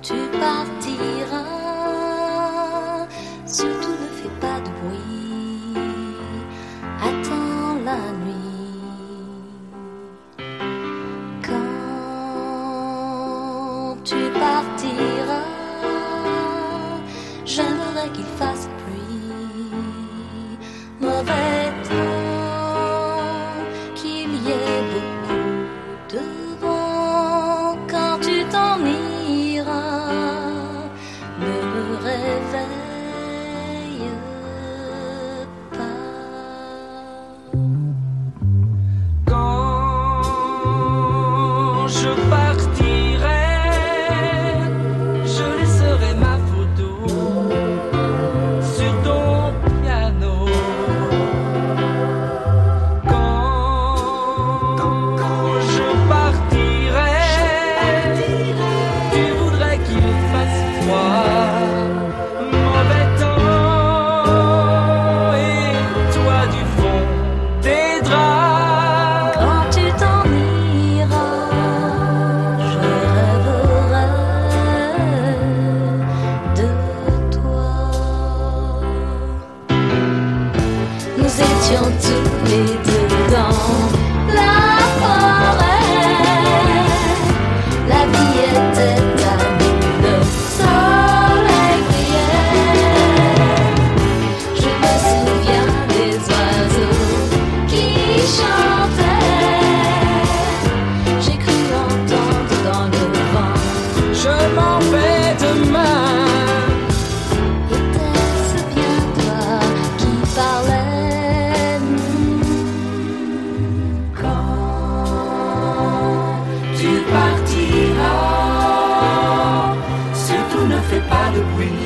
tu partiras, surtout ne fais pas de bruit, attends la nuit. Quand tu partiras, j'aimerais qu'il fasse pluie, mauvais temps, qu'il y ait beaucoup de vent. Quand tu t'en iras, ne me réveille pas. Quand je partirai, je laisserai ma photo sur ton piano. Quand je partirai, tu voudrais qu'il fasse froid, mauvais temps, et toi du fond des draps. Quand tu t'en iras, je rêverai de toi. Nous étions tous les deux dans la forêt. La vie était à nous, le soleil brillait. Je me souviens des oiseaux qui chantaient. J'ai cru entendre dans le vent. Je m'en vais demain. Était-ce bien toi qui parlais? Quand tu partiras, surtout ne fais pas de bruit.